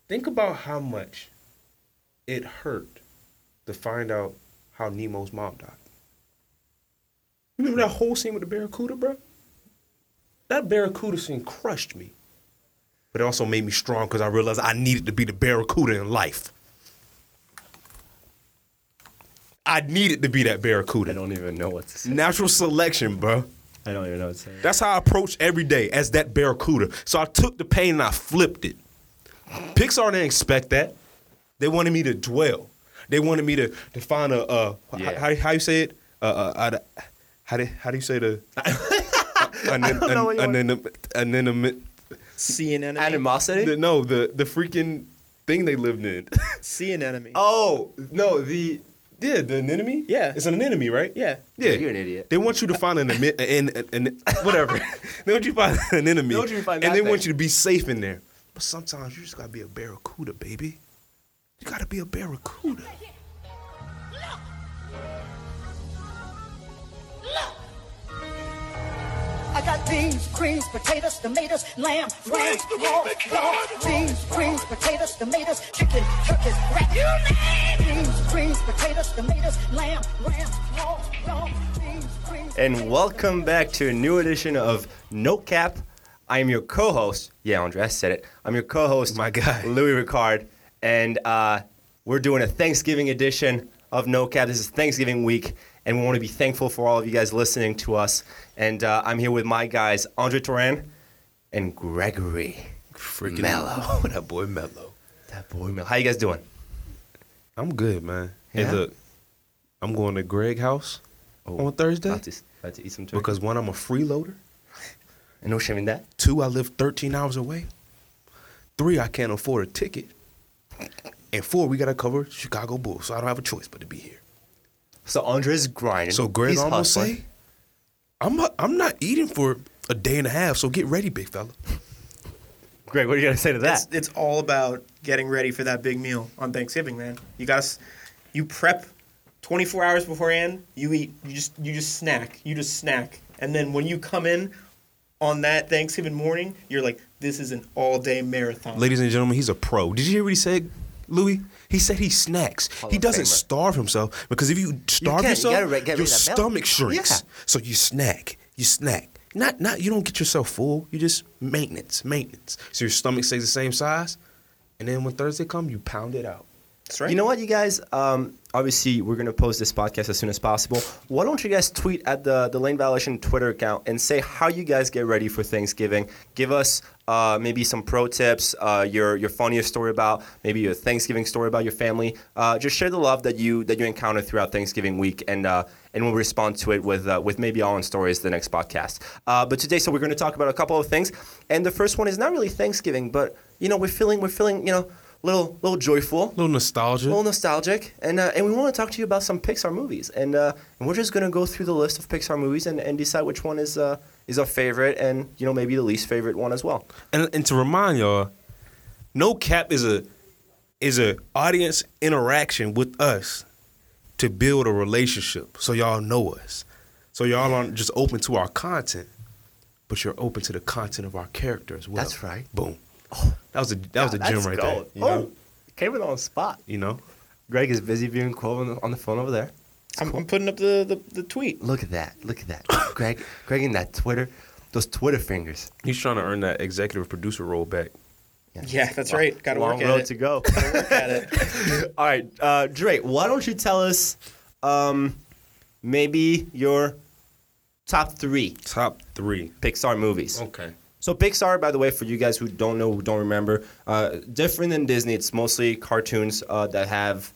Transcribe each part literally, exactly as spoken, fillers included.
think about how much it hurt to find out how Nemo's mom died. Remember that whole scene with the Barracuda, bro? That Barracuda scene crushed me. But it also made me strong because I realized I needed to be the Barracuda in life. I needed to be that Barracuda. I don't even know what to say. Natural selection, bro. I don't even know what to say. That's how I approach every day, as that Barracuda. So I took the pain and I flipped it. Pixar didn't expect that. They wanted me to dwell. They wanted me to, to find a, uh, Yeah. how, how you say it? Uh, uh, uh, how, do, how do you say the? I don't know what you want. Anemone. See an enemy. Animosity? The, no, the the freaking thing they lived in. See an enemy. Oh no, the yeah, the anemone. Yeah. It's an anemone, right? Yeah. Yeah, You're an idiot. They want you to find an an, an, an, an whatever. They want you to find an enemy, They want you to find and that they want thing. you to be safe in there. But sometimes you just gotta be a Barracuda, baby. You gotta be a Barracuda. I got beans, greens, potatoes, tomatoes, lamb, ram, raw, raw. Beans, greens, potatoes, tomatoes, chicken, turkeys, rat. You name it. Beans, greens, potatoes, tomatoes, lamb, ram, raw, raw. Beans, greens, And welcome back to a new edition of No Cap. I am your co-host. Yeah, Andre, I said it. I'm your co-host, My guy. Louis Ricard, and uh, we're doing a Thanksgiving edition of No Cap. This is Thanksgiving week, and we want to be thankful for all of you guys listening to us. And uh, I'm here with my guys, Andre Turan and Gregory Freaking Mello. That boy Mello. That boy Mello. How you guys doing? I'm good, man. Yeah? Hey, look, I'm going to Greg's house on Thursday About to, about to eat some turkey. because one, I'm a freeloader. And no shame in that. Two, I live thirteen hours away. Three, I can't afford a ticket. And four, we got to cover Chicago Bulls, so I don't have a choice but to be here. So Andre's grinding. So Greg He's almost hustling. say, I'm not, I'm not eating for a day and a half, so get ready, big fella. Greg, what are you going to say to that? It's, it's all about getting ready for that big meal on Thanksgiving, man. You got to, you prep twenty-four hours beforehand. You eat. You just you just snack. You just snack, and then when you come in on that Thanksgiving morning, you're like, this is an all-day marathon. Ladies and gentlemen, he's a pro. Did you hear what he said, Louis? He said he snacks. Hall he of doesn't Famer. starve himself because if you starve can't. You yourself, gotta re- get rid your of that belly. stomach shrinks. Yeah. So you snack. You snack. Not not you don't get yourself full. You just maintenance, maintenance. So your stomach stays the same size, and then when Thursday comes, you pound it out. That's right. You know what, you guys? Um, obviously, we're going to post this podcast as soon as possible. Why don't you guys tweet at the, the Lane Violation Twitter account and say how you guys get ready for Thanksgiving. Give us uh, maybe some pro tips, uh, your your funniest story about, maybe your Thanksgiving story about your family. Uh, just share the love that you that you encounter throughout Thanksgiving week, and uh, and we'll respond to it with uh, with maybe all on stories the next podcast. Uh, but today, so we're going to talk about a couple of things, and the first one is not really Thanksgiving, but you know we're feeling we're feeling you know. Little, little joyful, A little nostalgia. a little nostalgic, and uh, and we want to talk to you about some Pixar movies, and uh, and we're just gonna go through the list of Pixar movies and, and decide which one is uh, is our favorite, and you know maybe the least favorite one as well. And, and to remind y'all, No Cap is a is a audience interaction with us to build a relationship, so y'all know us, so y'all aren't just open to our content, but you're open to the content of our character as well. That's right. Boom. That was a that was a That's gem right gold. there. You know, Oh, came in on the spot. you know. Greg is busy viewing Cole on the, on the phone over there. I'm, I'm putting up the, the, the tweet. Look at that! Look at that! Greg, Greg, in that Twitter, those Twitter fingers. He's trying to earn that executive producer role back. Yeah, that's right. Got to Long work at road it. to go. Gotta work at it. All right, uh, Drake, why don't you tell us um, maybe your top three Top three. Pixar movies? Okay. So Pixar, by the way, for you guys who don't know, who don't remember, uh, different than Disney. It's mostly cartoons uh, that have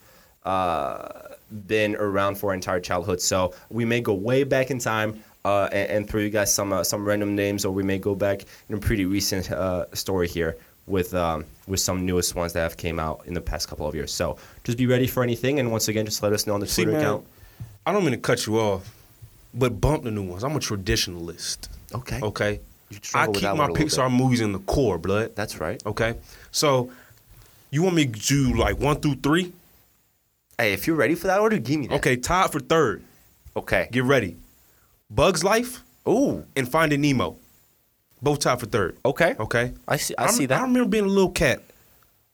uh, been around for our entire childhood. So we may go way back in time uh, and, and throw you guys some uh, some random names, or we may go back in a pretty recent uh, story here with um, with some newest ones that have came out in the past couple of years. So just be ready for anything, and once again, just let us know on the See, Twitter man, account. I don't mean to cut you off, but bump the new ones. I'm a traditionalist. Okay. Okay. You I struggle with keep that my one a little Pixar bit. movies in the core, blood. That's right. Okay. So you want me to do like one through three? Hey, if you're ready for that order, give me that. Okay, tied for third. Okay. Get ready. Bug's Life Ooh. and Finding Nemo. Both tied for third. Okay. Okay. I see. I I'm- see that. I remember being a little cat,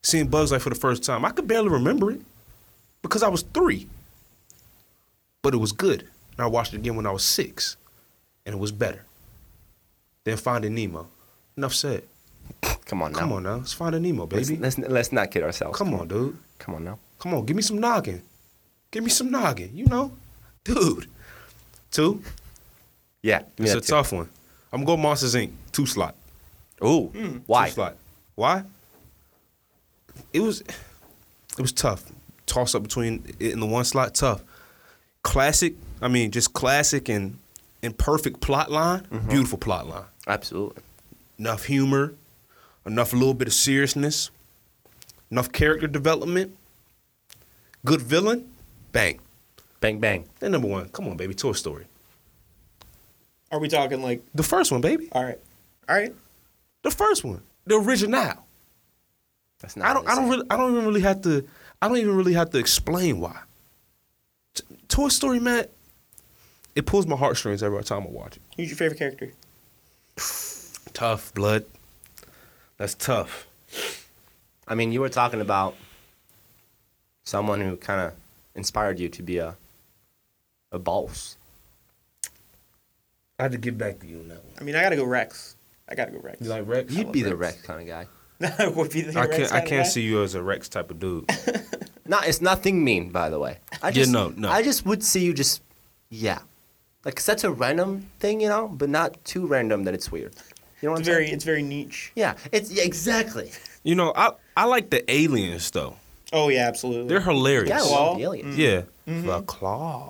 seeing Bugs Life for the first time. I could barely remember it because I was three. But it was good. And I watched it again when I was six. And it was better. Then Finding Nemo. Enough said. Come on now. Come on now. It's Finding Nemo, baby. Let's, let's, let's not kid ourselves. Come on, dude. Come on now. Come on, give me some noggin. Give me some noggin, you know? Dude. Two. Yeah. give me It's that a too. tough one. I'm going to go Monsters, Incorporated. Two slot. Ooh. Why? Two slot. Why? It was it was tough. Toss up between it and the one slot, tough. Classic, I mean, just classic and, and perfect plot line. Mm-hmm. Beautiful plot line. Absolutely. Enough humor, enough a little bit of seriousness, enough character development, good villain, bang. Bang, bang. Then number one, come on, baby, Toy Story. Are we talking like? The first one, baby. All right, all right. The first one. The original. That's not I don't I don't really I don't even really have to I don't even really have to explain why. T- Toy Story, man, it pulls my heartstrings every time I watch it. Who's your favorite character? Tough, blood. That's tough. I mean, you were talking about someone who kind of inspired you to be a a boss. I had to get back to you on that one. I mean, I gotta go Rex. I gotta go Rex. You like Rex? You'd love be the Rex. Rex kind of guy. I would be the I Rex can't I kind of can't guy. see you as a Rex type of dude. No, it's nothing mean, by the way. I Yeah, just, no, no. I just would see you just, yeah. Like, 'cause that's a random thing, you know, but not too random that it's weird. You know what It's I'm very, saying? it's very niche. Yeah, it's yeah, exactly. You know, I I like the aliens though. Oh yeah, absolutely. They're hilarious. Yeah, I Claw? love the aliens. Yeah. Mm-hmm. The claw.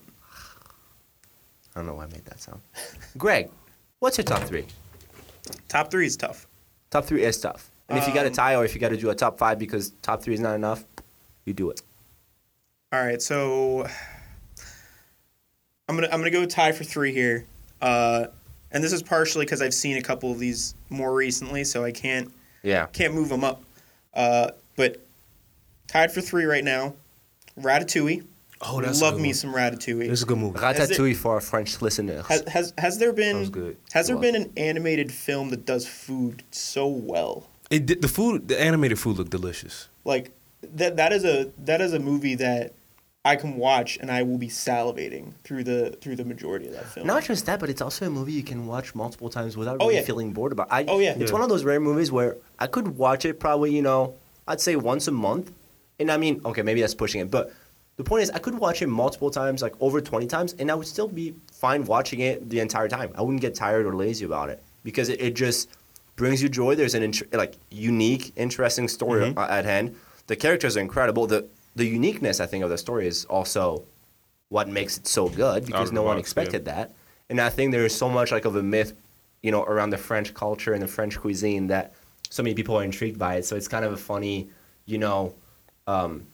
I don't know why I made that sound. Greg, what's your top three? Top three is tough. Top three is tough. And if you got to Um, tie or if you got to do a top five because top three is not enough, you do it. All right, so I'm gonna I'm gonna go tie for three here, uh, and this is partially because I've seen a couple of these more recently, so I can't Yeah. can't move them up. Uh, but tied for three right now, Ratatouille. Oh, that's a love good me one. some Ratatouille. It's a good movie. Has it- Ratatouille for our French listeners. Has, has has there been That was good. has there It was. been an animated film that does food so well? It did, the food, the animated food looked delicious. Like that that is a that is a movie that I can watch and I will be salivating through the through the majority of that film. Not just that, but it's also a movie you can watch multiple times without Oh, really yeah. feeling bored about. I, Oh, yeah. It's Yeah. one of those rare movies where I could watch it probably, you know, I'd say once a month. And I mean, okay, maybe that's pushing it, but the point is I could watch it multiple times, like over twenty times, and I would still be fine watching it the entire time. I wouldn't get tired or lazy about it because it, it just brings you joy. There's an int- like unique, interesting story Mhm. uh, at hand. The characters are incredible. The the uniqueness, I think, of the story is also what makes it so good because of no the one box, expected that. And I think there is so much like of a myth, you know, around the French culture and the French cuisine that so many people are intrigued by it. So it's kind of a funny, you know, um,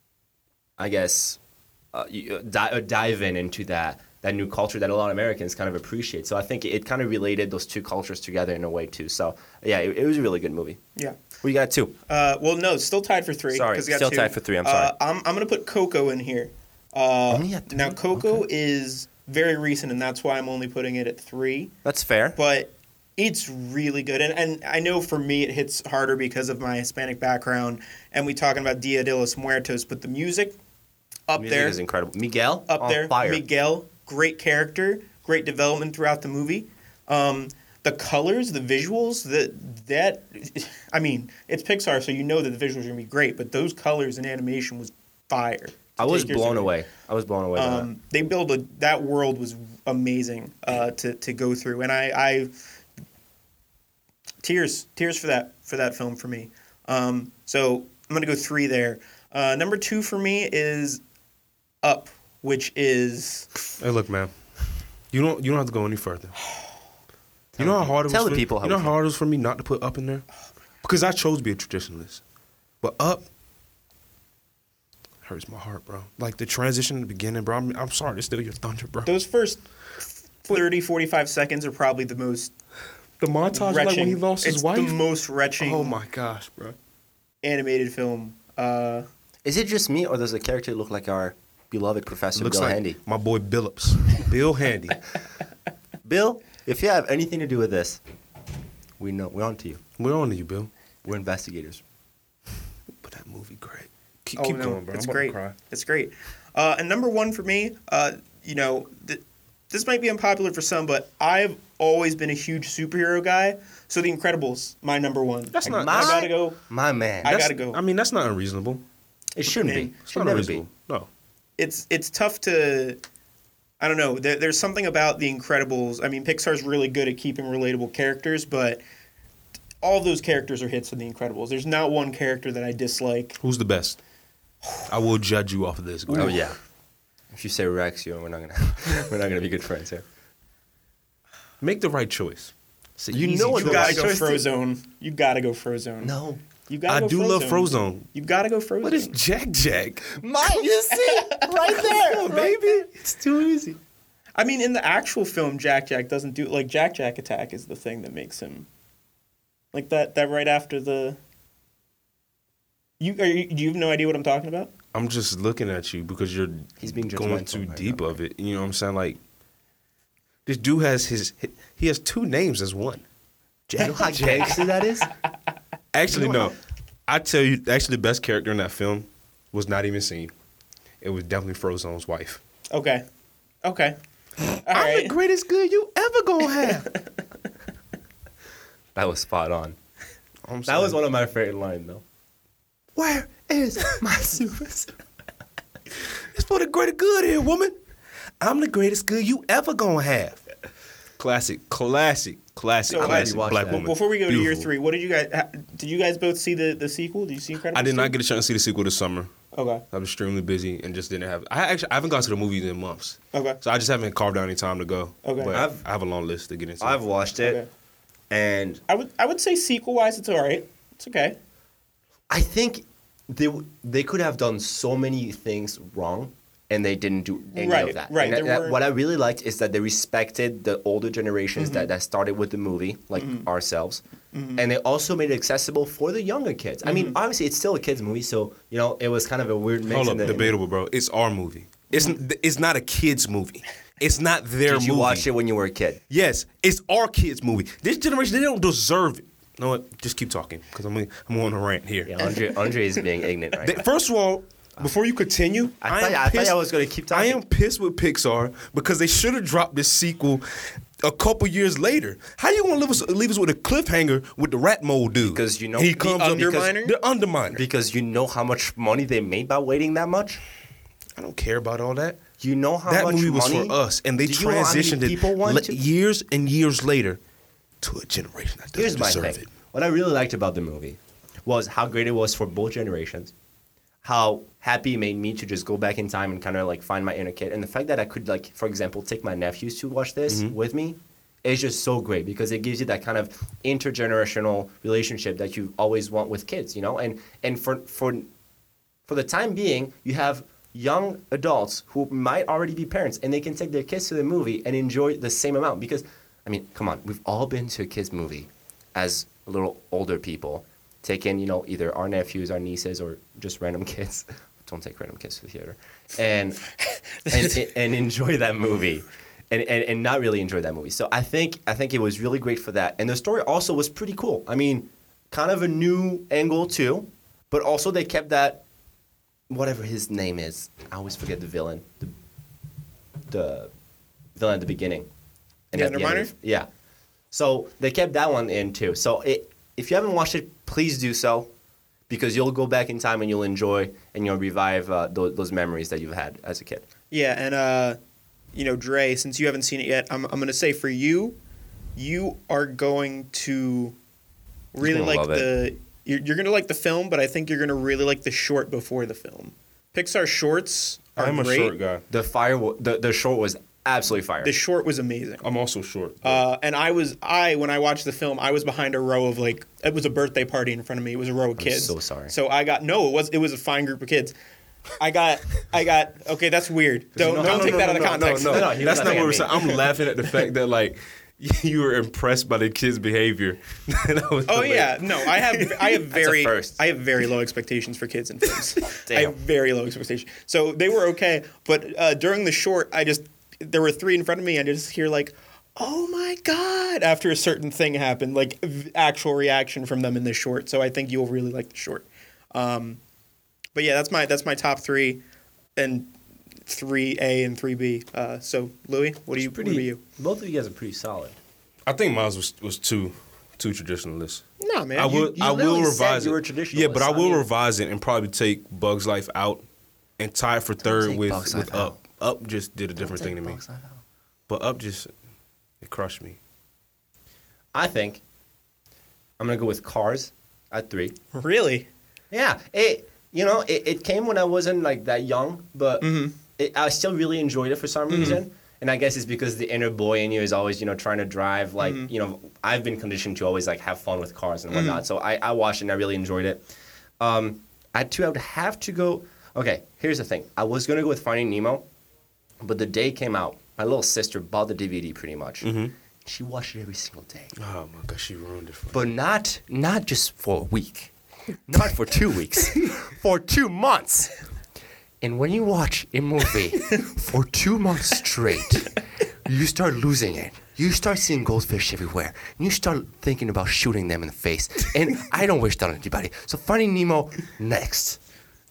I guess, uh, you, uh, di- uh, dive in into that that new culture that a lot of Americans kind of appreciate. So I think it, kind of related those two cultures together in a way too. So yeah, it, it was a really good movie. Yeah. We got two. Uh, well, no, still tied for three. Sorry, 'cause we got still two. tied for three, I'm Uh, sorry. I'm, I'm going to put Coco in here. Uh, Only at now, three? Coco Okay. is very recent, and that's why I'm only putting it at three. That's fair. But it's really good. And, and I know for me it hits harder because of my Hispanic background, and we talking about Dia de los Muertos, but the music up Music there, is incredible. Miguel up on there, fire. Miguel, great character, great development throughout the movie. Um, the colors, the visuals, the that, I mean, it's Pixar, so you know that the visuals are gonna be great. But those colors and animation was fire. I was Take yours blown away. away. I was blown away. by that. Um, they built a that world was amazing uh, to to go through, and I, I tears tears for that for that film for me. Um, so I'm gonna go three there. Uh, number two for me is Up, which is Hey, look, man. You don't you don't have to go any further. You know how hard it was Tell for the people how You know we how hard it was for me not to put Up in there? Because I chose to be a traditionalist. But Up hurts my heart, bro. Like the transition in the beginning, bro. I'm, I'm sorry to steal your thunder, bro. those first thirty, forty-five seconds are probably the most The montage, retching. like when he lost his it's wife. the most retching Oh my gosh, bro. animated film. Uh, Is it just me, or does the character look like our beloved Professor Looks Bill like Handy? my boy Billups. Bill Handy. Bill, if you have anything to do with this, we know we're on to you. We're on to you, Bill. We're investigators. great. Keep, Oh, keep no, going, bro. it's I'm about great. to cry. It's great. Uh, and number one for me, uh, you know, th- this might be unpopular for some, but I've always been a huge superhero guy. So The Incredibles, my number one. That's not. My- I that's, gotta go. My man. I that's- gotta go. I mean, that's not unreasonable. it shouldn't Man, be. It's Should not never unreasonable. be. No. It's it's tough to. I don't know. There, there's something about The Incredibles. I mean, Pixar's really good at keeping relatable characters, but all of those characters are hits in The Incredibles. There's not one character that I dislike. Who's the best? I will judge you off of this. Go Oh ahead. yeah. If you say Rex, you we're not gonna we're not gonna be good friends here. Make the right choice. It's an You easy know what You the choice. gotta right go choice to- Frozone. You gotta go Frozone. No. You gotta I go do love Frozone. Frozone. You gotta go Frozone. But it's Jack Jack. Mine, you see, right there, Come on, baby. It's too easy. I mean, in the actual film, Jack Jack doesn't do like Jack Jack Attack is the thing that makes him like that. That right after the. You are you, do you have no idea what I'm talking about? I'm just looking at you because you're He's being going judgmental too right deep now. of it. You know what I'm saying? Like, this dude has his, he has two names as one. You know how gangster that is? Actually, no. I tell you, actually, the best character in that film was not even seen. It was definitely Frozone's wife. Okay, okay, all I'm right. the greatest good you ever gonna have. That was spot on. I'm That was saying, one of my favorite lines, though. Where is my super? it's for the greater good here, woman. I'm the greatest good you ever gonna have. Classic, classic, classic, So, I classic watched black that. woman. Before we go to year Beautiful. three, what did you guys? ha- Did you guys both see the, the sequel? Did you see Incredibles? I did not two? get a chance to see the sequel this summer. Okay. I was extremely busy and just didn't have. I actually I haven't gone to the movies in months. Okay. So I just haven't carved out any time to go. Okay. But I've- I have a long list to get into. I've watched it, Okay. and I would I would say sequel wise, it's all right. It's okay. I think they w- they could have done so many things wrong, and they didn't do any Right, of that. right, And that- there that- were- what I really liked is that they respected the older generations that, that started with the movie, like ourselves, and they also made it accessible for the younger kids. I mean, obviously, it's still a kids' movie, so you know it was kind of a weird mix. Hold in up, the, in the- debatable, bro. It's our movie. It's it's not a kids movie. It's not their Did you movie. watch it when you were a kid? Yes, it's our kids' movie. This generation, they don't deserve it. You know what? Just keep talking because I'm I'm on a rant here. Yeah, Andre, Andre is being ignorant right They- now. first of all, before you continue, I I, thought- am I thought pissed, I was gonna keep I talking. am pissed with Pixar because they should have dropped this sequel a couple years later. How you gonna leave us leave us with a cliffhanger with the rat mole dude? Because you know- he The comes up because- Underminer? the underminer. Because you know how much money they made by waiting that much. I don't care about all that. You know how that much movie was money for us, and they Do you know how many transitioned people it want le- to- years and years later to a generation that doesn't Here's my deserve thing. it. What I really liked about the movie was how great it was for both generations. How happy it made me to just go back in time and kind of like find my inner kid, and the fact that I could like, for example, take my nephews to watch this Mm-hmm. with me is just so great because it gives you that kind of intergenerational relationship that you always want with kids, you know. And and for for for the time being, you have young adults who might already be parents, and they can take their kids to the movie and enjoy the same amount. Because, I mean, come on, we've all been to a kids movie as a little older people, taking, you know, either our nephews, our nieces, or just random kids. Don't take random kids to the theater, and and, and enjoy that movie. And, and, and not really enjoy that movie. So I think I think it was really great for that. And the story also was pretty cool. I mean, kind of a new angle too, but also they kept that, whatever his name is. I always forget the villain. The, the villain at the beginning. The at end Underminer? of- yeah. So they kept that one in too. So it, if you haven't watched it, please do so, because you'll go back in time and you'll enjoy and you'll revive uh, those, those memories that you've had as a kid. Yeah, and uh, you know, Dre, since you haven't seen it yet, I'm I'm gonna say for you, you are going to really gonna like love the you're, you're gonna like the film, but I think you're gonna really like the short before the film. Pixar shorts are I'm a great. short guy. The fire, wa- the the short was absolutely fire. The short was amazing. I'm also short. Uh, and I was I when I watched the film, I was behind a row of like it was a birthday party in front of me. It was a row of kids. so sorry. So I got no, it was it was a fine group of kids. I got I got okay. That's weird. Don't know don't how- take no, that no, out of no, context. No, no, No, no, he that's was not laughing what we're at saying. me. I'm laughing at the fact that like you were impressed by the kids' behavior. That was Oh hilarious. yeah, no, I have I have very first. I have very low expectations for kids in films. I Damn. have very low expectations. So they were okay, but uh, during the short, I just there were three in front of me, and I just hear like, "Oh my god!" after a certain thing happened, like v- actual reaction from them in the short. So I think you'll really like the short. Um, but yeah, that's my that's my top three, and three A and three B. Uh, so Louis, what do you? Pretty, what about you? Both of you guys are pretty solid. I think mine was was too too traditionalist. No, man. I you- will you I will literally said revise you it. were a traditionalist. Yeah, but I I will mean- revise it and probably take Bugs Life out and tie it for third take with Bugs with Life Up. Up just did a different thing to me. But Up just it crushed me. I think I'm gonna go with Cars at three. Really? Yeah, it you know it, it came when I wasn't like that young, but it, I still really enjoyed it for some reason. And I guess it's because the inner boy in you is always you know trying to drive. Like you know I've been conditioned to always like have fun with cars and whatnot. So I, I watched it and I really enjoyed it. Um, at two I would have to go. Okay, here's the thing. I was gonna go with Finding Nemo, but the day came out. My little sister bought the D V D pretty much. She watched it every single day. Oh my god, she ruined it for me. But not not just for a week, not for two weeks, for two months. And when you watch a movie for two months straight, you start losing it. You start seeing goldfish everywhere. And you start thinking about shooting them in the face. And I don't wish that on anybody. So Finding Nemo next.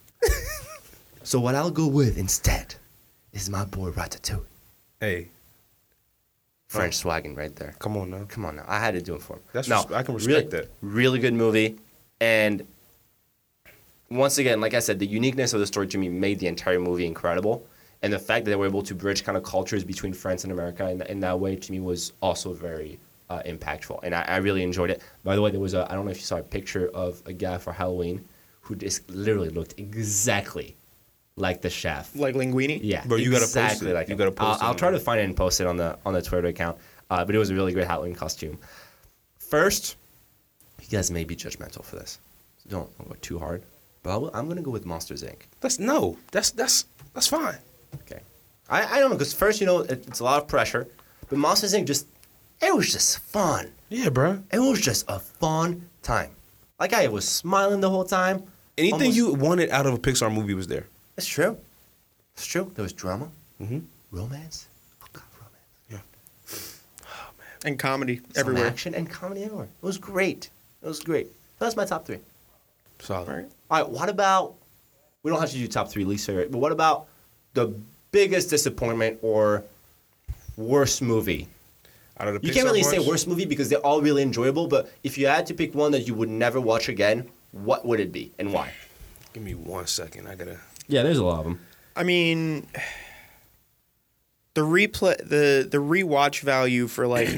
So what I'll go with instead is my boy Ratatouille. Hey, French swagging right there. come on now. Come on now. I had to do it for him. That's no, res- I can really, respect that. Really good movie. And once again, like I said, the uniqueness of the story to me made the entire movie incredible. And the fact that they were able to bridge kind of cultures between France and America in, in that way to me was also very uh, impactful. And I, I really enjoyed it. By the way, there was a, I don't know if you saw a picture of a guy for Halloween who just literally looked exactly like the chef. Like Linguini? Yeah, Bro, you gotta post exactly it. Like You him. gotta post I'll, it I'll try on to there. find it and post it on the on the Twitter account. Uh, but it was a really great Halloween costume. First, you guys may be judgmental for this. So don't go too hard. But I will, I'm gonna go with Monsters Incorporated. That's no. That's that's that's fine. Okay. I, I don't know because first you know it, it's a lot of pressure, but Monsters Incorporated just it was just fun. Yeah, bro. It was just a fun time. Like I was smiling the whole time. Anything Almost- you wanted out of a Pixar movie was there. It's true. It's true. There was drama, Mm-hmm. romance. Oh God, romance. And comedy Some everywhere. action and comedy everywhere. It was great. It was great. That's my top three. Solid. All right. All right, what about, we don't have to do top three least favorite, but what about the biggest disappointment or worst movie? Out of the You Pixar can't really say bunch, worst movie because they're all really enjoyable, but if you had to pick one that you would never watch again, what would it be and why? Give me one second. I gotta. Yeah, there's a lot of them. I mean, the replay, the the rewatch value for like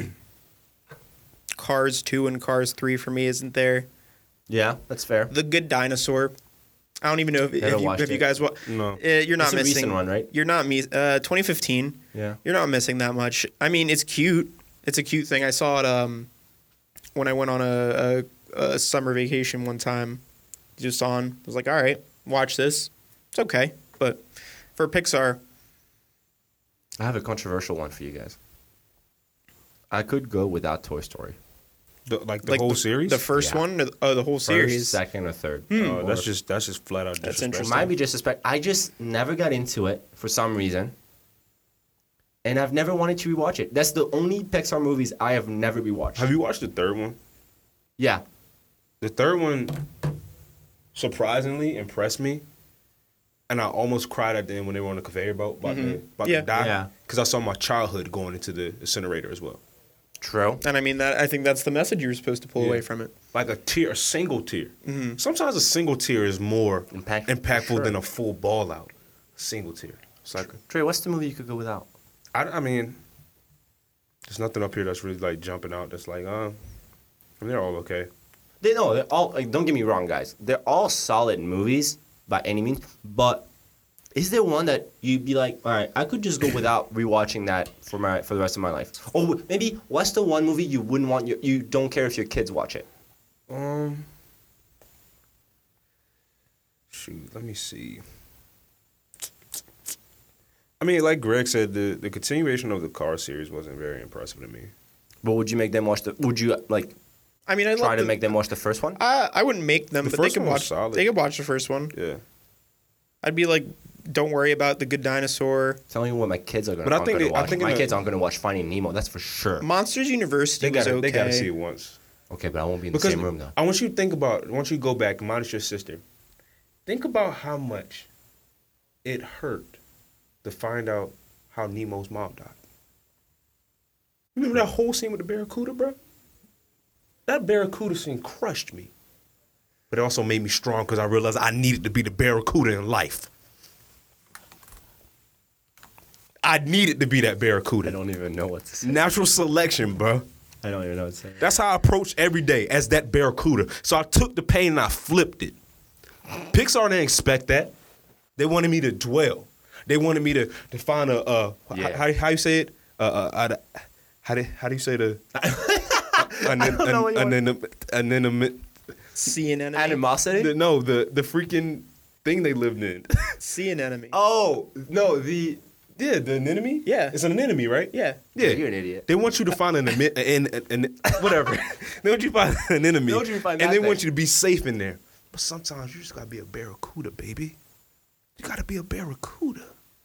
Cars two and Cars three for me isn't there. Yeah, that's fair. The Good Dinosaur. I don't even know if, Never if, you, watched if you it. guys wa- No. Uh, you're not It's a missing recent one, right? You're not me. Uh, twenty fifteen. Yeah. You're not missing that much. I mean, it's cute. It's a cute thing. I saw it um when I went on a, a, a summer vacation one time. Just on. I was like, all right, watch this. It's okay, but for Pixar, I have a controversial one for you guys. I could go without Toy Story. The, like the like whole the, series. the first Yeah. one, or the, oh, the whole First, series. second, or third. Oh, Or- that's just that's just flat out That's disrespectful. interesting. Might be disrespect. I just never got into it for some reason. And I've never wanted to rewatch it. That's the only Pixar movies I have never rewatched. Have you watched the third one? Yeah. The third one surprisingly impressed me, and I almost cried at the end when they were on the conveyor belt about, to, about Yeah. to die. Yeah. Because I saw my childhood going into the incinerator as well. True. And I mean that I think that's the message you were supposed to pull Yeah. away from it. Like a tear, a single tear. Sometimes a single tear is more Impactful, impactful sure. than a full ball out. A single tear. It's like, Trey, what's the movie you could go without? I, I mean, there's nothing up here that's really like jumping out. That's like, uh, I mean, they're all okay. They know they're all. Like, don't get me wrong, guys. They're all solid movies by any means. But is there one that you'd be like, all right, I could just go without rewatching that for my for the rest of my life? Or maybe what's the one movie you wouldn't want your, you don't care if your kids watch it? Um, shoot, let me see. I mean, like Greg said, the, the continuation of the Cars series wasn't very impressive to me. But would you make them watch the? Would you like I mean, I try love to the, make them watch the first one? I I wouldn't make them, The but they first could one was watch. solid. They could watch the first one. Yeah, I'd be like, don't worry about the Good Dinosaur. Telling you what my kids are gonna, But I aren't think gonna they- I watch. think in my the- kids aren't gonna watch Finding Nemo. That's for sure. Monsters University they was gotta okay. they gotta see it once. Okay, but I won't be in the Because same room though. I want you to think about once you go back, minus your sister. Think about how much it hurt to find out how Nemo's mom died. Remember that whole scene with the Barracuda, bro? That Barracuda scene crushed me. But it also made me strong because I realized I needed to be the Barracuda in life. I needed to be that Barracuda. I don't even know what to say. Natural selection, bro. I don't even know what to say. That's how I approach every day as that Barracuda. So I took the pain and I flipped it. Pixar didn't expect that. They wanted me to dwell. They wanted me to, to find a, uh, Yeah. how, how you say it? Uh, uh, uh, how, do, how do you say the... an, an, know what you an, an, an, an, an, See an enemy. Animosity? the, no, the, the freaking thing they lived in. See an enemy. Oh, no, the... Yeah, the anemone? Yeah. It's an anemone, right? Yeah. Yeah. You're an idiot. They want you to find an, an, an, an, an whatever. They want you to find an enemy. They want you to find and that they want thing. you to be safe in there. But sometimes you just gotta be a barracuda, baby. You gotta be a barracuda.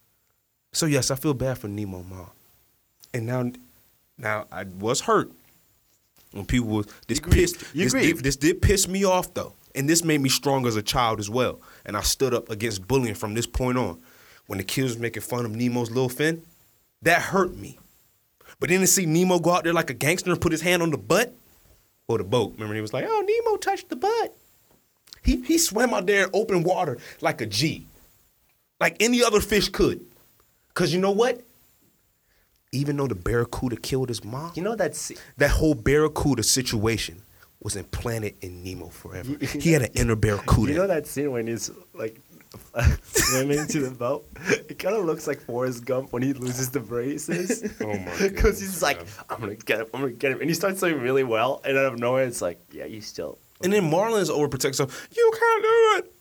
So yes, I feel bad for Nemo mom. And now now I was hurt when people was this You grieved. pissed You this did, grieved. this did piss me off though. And this made me strong as a child as well. And I stood up against bullying from this point on. When the kids was making fun of Nemo's little fin, that hurt me. But then to see Nemo go out there like a gangster and put his hand on the butt or the boat. Remember he was like, oh, Nemo touched the butt. He he swam out there in open water like a G. Like any other fish could. Because you know what? Even though the barracuda killed his mom, You know that's that whole barracuda situation was implanted in Nemo forever. He had an inner barracuda. you know that scene when he's like swimming to the boat? It kind of looks like Forrest Gump when he loses the braces. Oh my Because goodness, he's like, I'm gonna get him, I'm gonna get him, and he starts swimming really well, and out of nowhere, it's like, yeah, you still. And then Marlin's overprotective. So you can't do it.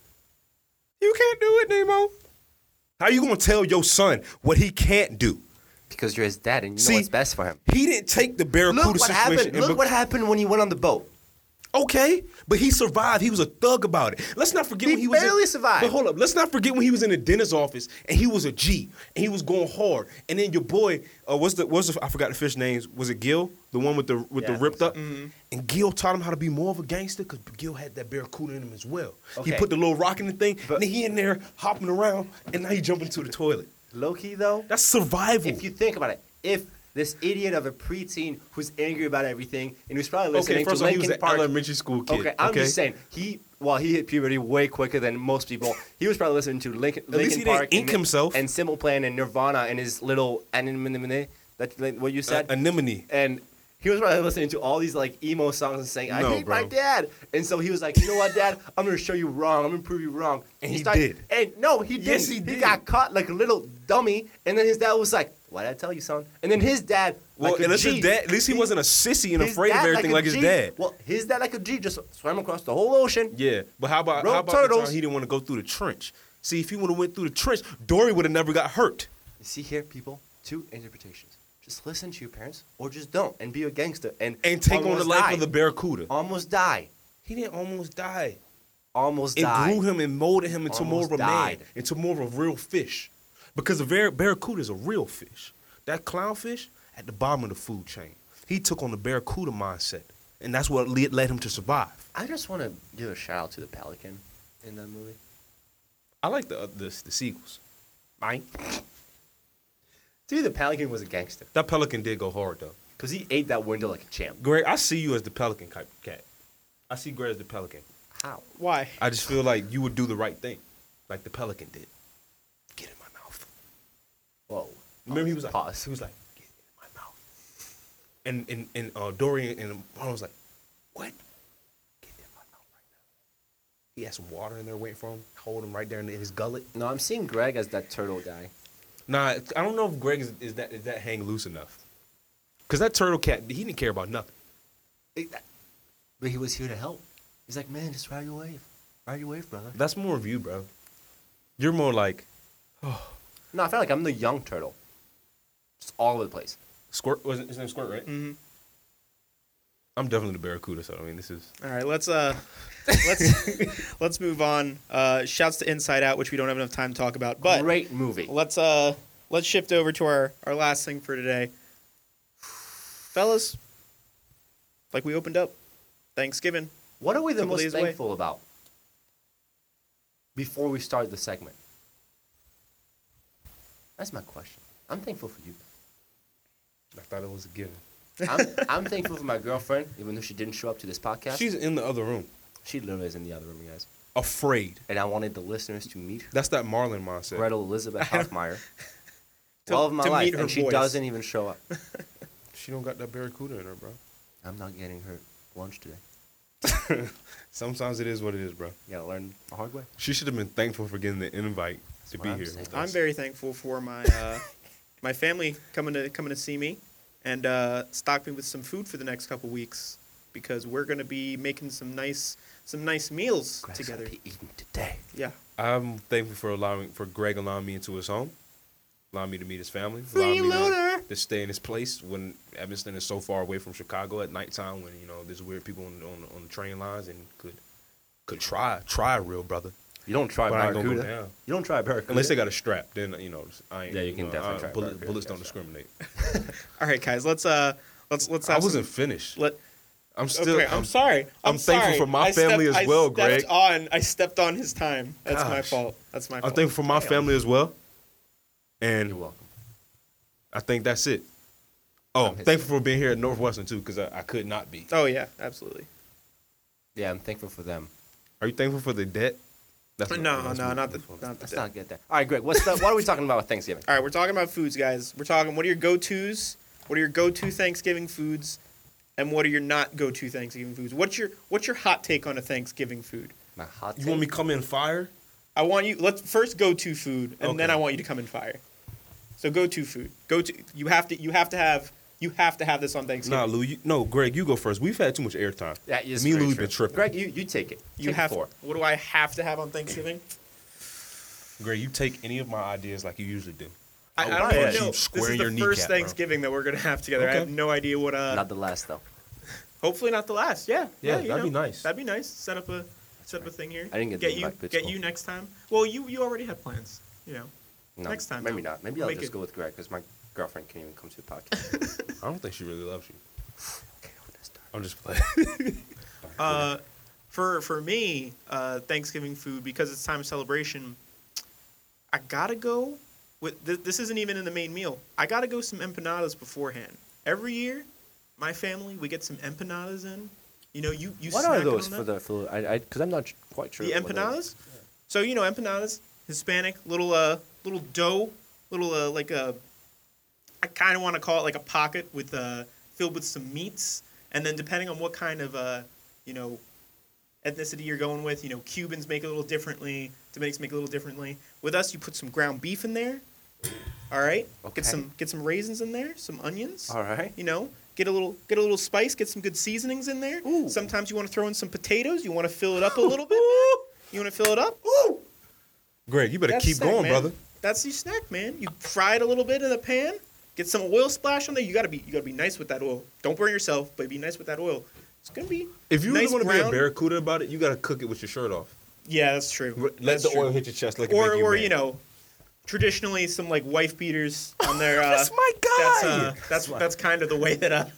You can't do it, Nemo. How you gonna tell your son what he can't do? Because you're his dad, and you know See, what's best for him. He didn't take the barracuda Look what situation. happened. and Look be- what happened when he went on the boat. Okay, but he survived. He was a thug about it. Let's not forget He when he was barely in, survived. But hold up, let's not forget when he was in the dentist's office and he was a G and he was going hard. And then your boy, uh, what's the what's the I forgot the fish names. Was it Gil, the one with the with Yeah, the I ripped think up? And Gil taught him how to be more of a gangster because Gil had that barracuda in him as well. He Okay. put the little rock in the thing, But- and then he in there hopping around, and now he jumping to the toilet. Low key though, That's survival. if you think about it, if this idiot of a preteen who's angry about everything and who's probably listening okay, first to of all, he was Linkin an Park. elementary school kid. Okay, I'm just saying he. Well, he hit puberty way quicker than most people. He was probably listening to Linkin, least Linkin he didn't Park ink and, himself. and Simple Plan and Nirvana and his little anemone. That's like what you said. Uh, anemone. And he was probably listening to all these like emo songs and saying, "I No, hate my bro. dad." And so he was like, "You know what, Dad? I'm gonna show you wrong. I'm gonna prove you wrong." And he started, did. And no, he didn't. Yes, he He did. got caught like a little dummy. And then his dad was like, "Why did I tell you, son?" And then his dad, Well, like a at least his G, dad, at least he wasn't a sissy and his afraid of dad everything a like his G. dad. Well, his dad like a G just swam across the whole ocean. Yeah, but how about Road how about the turtles. time he didn't want to go through the trench? See, if he would have went through the trench, Dory would have never got hurt. You see here, people, two interpretations. Just listen to your parents, or just don't, and be a gangster and And take on the almost life die. of the barracuda. Almost die. He didn't almost die. Almost It die. grew him and molded him into more of a Almost died. man, into more of a real fish. Because the bar- barracuda is a real fish. That clownfish at the bottom of the food chain. He took on the barracuda mindset, and that's what led, led him to survive. I just want to give a shout out to the pelican in that movie. I like the uh, the, the sequels. Mine. Dude, the pelican was a gangster That pelican did go hard though. because he ate that window like a champ. Greg, I see you as the pelican type cat. I see Greg as the pelican. How? Why? I just feel like you would do the right thing, like the pelican did. Get in my mouth. Whoa. Remember he was like, Pause. he was like, get in my mouth. And and and uh, Dorian and Marlon was like, what? Get in my mouth right now. He had some water in there waiting for him, hold him right there in his gullet. No, I'm seeing Greg as that turtle guy. Nah, I don't know if Greg is, is that is that hang loose enough. Cause that turtle cat, he didn't care about nothing. But he was here to help. He's like, man, just ride your wave. Ride your wave, brother. That's more of you, bro. You're more like No, I feel like I'm the young turtle. Just all over the place. Squirt. Was it his name Squirt, right? Mm-hmm. I'm definitely the barracuda. So I mean, this is. All right, let's uh, let's let's move on. Uh, shouts to Inside Out, which we don't have enough time to talk about, but Great movie. let's uh, let's shift over to our our last thing for today, fellas. Like we opened up, Thanksgiving. What are we the Couple most days away. thankful about? before we start the segment? That's my question. I'm thankful for you. I thought it was a given. I'm, I'm thankful for my girlfriend, even though she didn't show up to this podcast. She's in the other room, she literally is in the other room, you guys. afraid. And I wanted the listeners to meet her. That's that Marlon mindset. Gretel Elizabeth Hoffmeyer. To- Love of my to life, meet her and she voice. doesn't even show up. She don't got that barracuda in her, bro. I'm not getting her lunch today. Sometimes it is what it is, bro. You gotta learn the hard way. She should have been thankful for getting the invite to what be I'm here. saying. with I'm us. very thankful for my uh, my family coming to coming to see me and uh, stock me with some food for the next couple weeks because we're gonna be making some nice some nice meals Greg's together. gonna be eating today. Yeah. I'm thankful for allowing for Greg allowing me into his home, allowing me to meet his family, allowing me to, to stay in his place when Evanston is so far away from Chicago at nighttime when you know there's weird people on on, on the train lines and could could try try real brother. You don't try But I ain't gonna go barracuda. down. You don't try barracuda. Unless they got a strap, then you know I ain't. Yeah, you can know, definitely I- try bullet- barracuda. Bullets You don't got discriminate. All right, guys. Let's uh let's let's have I wasn't some, finished. let. I'm still. Okay, I'm, sorry. I'm, I'm thankful sorry. for my I family stepped- as well, I stepped Greg. on. I stepped on his time. That's my Gosh. fault. That's my I'm fault. thankful for my Damn. family as well, and You're welcome. I think that's it. Oh, I'm his- thankful for being here at Northwestern too, because I, I could not be. Oh yeah, absolutely. Yeah, I'm thankful for them. Are you thankful for the debt? That's No, that's no, what- not the that's what- not the. Let's debt. not get there. All right, Greg. What's the? What are we talking about with Thanksgiving? All right, we're talking about foods, guys. We're talking. What are your go-tos? What are your go-to Thanksgiving foods? And what are your not go-to Thanksgiving foods? What's your What's your hot take on a Thanksgiving food? My hot. You want me take? to come in fire? I want you. Let's first go-to food, and then Okay. I want you to come in fire. So go-to food. Go to. You have to. You have to have. You have to have this on Thanksgiving. Nah, Lou. You, no, Greg, you go first. We've had too much airtime. Yeah, it's Me and very Louis true. been tripping. Greg, you, you take it. you Take have. it for. What do I have to have on Thanksgiving? Greg, you take any of my ideas like you usually do. I, I I'll don't punch even you know. This square is in the your first kneecap, bro. Thanksgiving that we're gonna have together. I Okay. have no idea what. Uh, Not the last though. hopefully not the last. Yeah. Yeah, you that'd be know, nice. That'd be nice. Set up a set up a thing here. I didn't get get the you invite, but it's get cool. you next time. Well, you you already had plans. You know. No, Next time, Maybe though. not. Maybe We'll I'll make just it- go with Greg because my girlfriend can't even come to the podcast. I don't think she really loves you. Okay, let's start. I'm just playing. Uh, for for me, uh, Thanksgiving food because it's time of celebration. I gotta go with th- this. Isn't even in the main meal. I gotta go some empanadas beforehand. Every year, my family we get some empanadas in. You know, you you. What are snacking those on for that? the for? I because I'm not quite sure. the what they are. empanadas? So you know empanadas, Hispanic, little uh little dough, little uh like a. I kind of want to call it like a pocket with uh filled with some meats, and then depending on what kind of uh you know ethnicity you're going with, you know Cubans make it a little differently, Dominicans make it a little differently. With us, you put some ground beef in there. All right, Okay. get some get some raisins in there, some onions. All right. You know, get a little get a little spice, get some good seasonings in there. Ooh. Sometimes you want to throw in some potatoes. You want to fill it up a little bit. Man. You want to fill it up? Greg, you better That's keep snack, going, man. brother. That's your snack, man. You fry it a little bit in the pan. Get some oil splash on there. You gotta be you gotta be nice with that oil. Don't burn yourself, but be nice with that oil. It's gonna be If you nice really want to be a brown- barracuda about it, you got to cook it with your shirt off. Yeah, that's true. Let That's the true. oil hit your chest like it Or make or man. you know, traditionally some like wife beaters on their. Uh, That's my guy. That's uh, that's that's kind of the way that uh.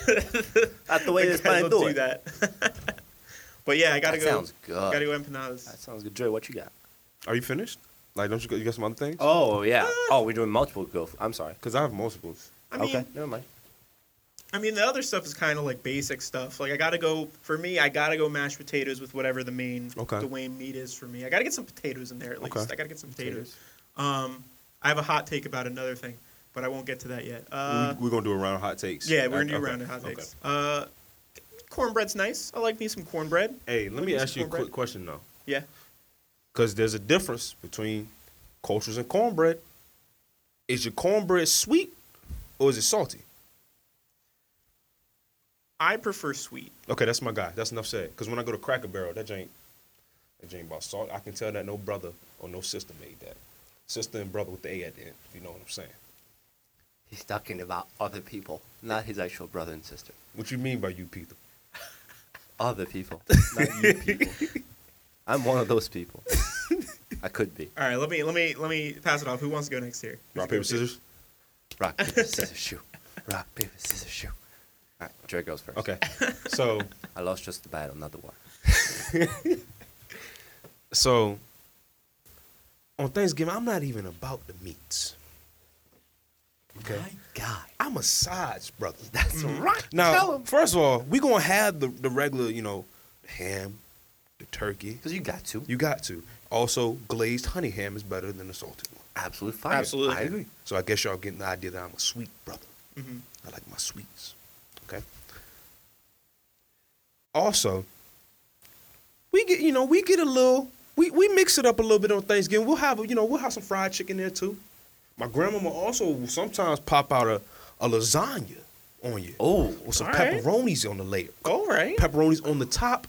That's the way the this guys man will do do it. that. But yeah, I gotta That go. sounds good. Gotta go empanadas. That sounds good. Joy, what you got? Are you finished? Like, don't you got, you got some other things? Oh yeah. Oh, we're doing multiple go. I'm sorry. Because I have multiples. I mean, Okay, never mind. I mean, the other stuff is kind of like basic stuff. Like I gotta go for me. I gotta go mashed potatoes with whatever the main Okay. the main meat is for me. I gotta get some potatoes in there at least. Okay. I gotta get some potatoes. Um, I have a hot take about another thing, but I won't get to that yet. Uh, we, we're going to do a round of hot takes. yeah, we're gonna do Okay. a round of hot Okay. takes. Uh, cornbread's nice. I like me some cornbread. Hey, let Wanna me do ask some you a cornbread? quick question, though. Yeah. Because there's a difference between cultures and cornbread. Is your cornbread sweet or is it salty? I prefer sweet. Okay, that's my guy. That's enough said. Because when I go to Cracker Barrel, that ain't that ain't about salt. I can tell that no brother or no sister made that. Sister and brother with the A at the end. You know what I'm saying? He's talking about other people, not his actual brother and sister. What you mean by you people? Other people, not you people. I'm one of those people. I could be. All right, let me let me let me pass it off. Who wants to go next here? Rock, paper, scissors? Rock, paper, scissors, shoe. Rock, paper, scissors, shoe. All right, Dre goes first. Okay. So, I lost just the battle, not the war. so on Thanksgiving, I'm not even about the meats. Okay. My God. I'm a sides brother. That's right. Now, Tell 'em. first of all, we gonna have the, the regular, you know, ham, the turkey. Because you got to. You got to. Also, glazed honey ham is better than the salted one. Absolute fire. Absolutely. I agree. So I guess y'all getting the idea that I'm a sweet brother. Mhm. I like my sweets. Okay. Also, we get you know we get a little we, we mix it up a little bit on Thanksgiving. We'll have a, you know we'll have some fried chicken there too. My grandmama also will sometimes pop out a, a lasagna on you. Oh, with some all right. pepperonis on the layer. All right. Pepperonis on the top.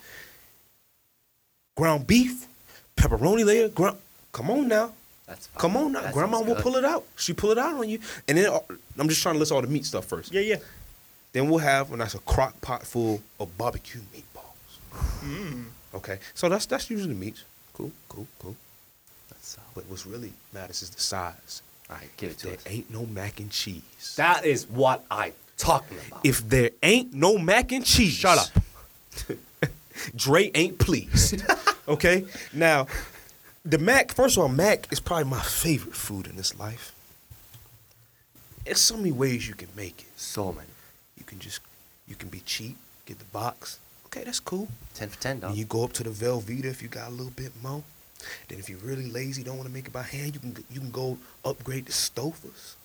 Ground beef, pepperoni layer. Ground. Come on now. That's fine. Come on now. That Grandma sounds will good. pull it out. She pull it out on you. And then uh, I'm just trying to list all the meat stuff first. Yeah, yeah. Then we'll have a nice a crock pot full of barbecue meatballs. Mm. Okay. So that's that's usually the meats. Cool, cool, cool. That's solid. But what's really matters is the size. All right, give it to There us. ain't no mac and cheese. That is what I'm talking about. If there ain't no mac and cheese, Shut up. Dre ain't pleased. Okay? Now, the mac, first of all, mac is probably my favorite food in this life. There's so many ways you can make it. So many. You can just, you can be cheap, get the box. Okay, that's cool. ten for ten, And dog. you go up to the Velveeta if you got a little bit more. Then if you're really lazy, don't want to make it by hand, you can you can go upgrade to Stouffer's.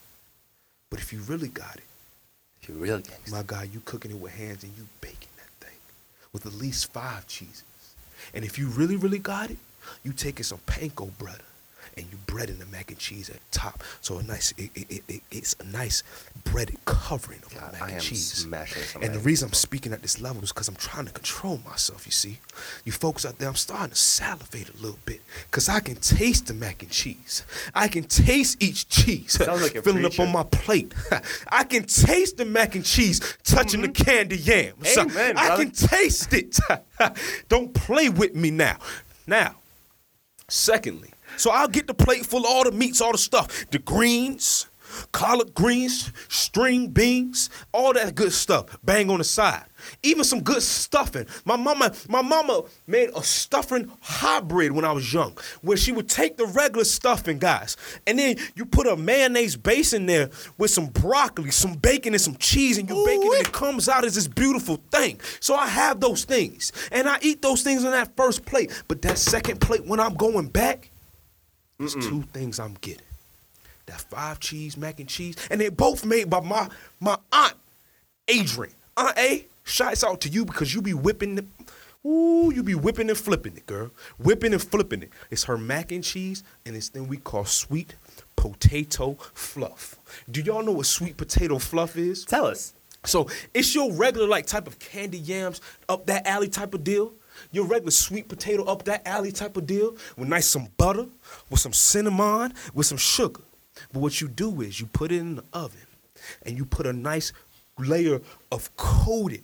But if you really got it, If you real gangster. my God, you cooking it with hands and you baking that thing with at least five cheeses. And if you really, really got it, you taking some panko butter and you breading the mac and cheese at the top. So a nice, it, it, it, it- it's a nice breaded covering of God, the mac I and am cheese. smashing some And the mac reason I'm and cheese. speaking at this level is because I'm trying to control myself, you see. You folks out there, I'm starting to salivate a little bit because I can taste the mac and cheese. I can taste each cheese Sounds like a filling up preacher. on my plate. I can taste the mac and cheese touching the candy yams. Mm-hmm. Amen, I brother. can taste it. Don't play with me now. Now, secondly, so I'll get the plate full of all the meats, all the stuff, the greens, collard greens, string beans, all that good stuff. Bang on the side. Even some good stuffing. My mama, my mama made a stuffing hybrid when I was young, where she would take the regular stuffing, guys, and then you put a mayonnaise base in there with some broccoli, some bacon, and some cheese, and you bake it, and it comes out as this beautiful thing. So I have those things, and I eat those things on that first plate. But that second plate, when I'm going back, there's two things I'm getting. That five cheese mac and cheese, and they're both made by my my aunt, Adrian. Aunt A, shouts out to you because you be whipping it. Ooh, you be whipping and flipping it, girl. Whipping and flipping it. It's her mac and cheese and this thing we call sweet potato fluff. Do y'all know what sweet potato fluff is? Tell us. So it's your regular like type of candy yams up that alley type of deal. Your regular sweet potato up that alley type of deal with nice some butter, with some cinnamon, with some sugar. But what you do is you put it in the oven and you put a nice layer of coated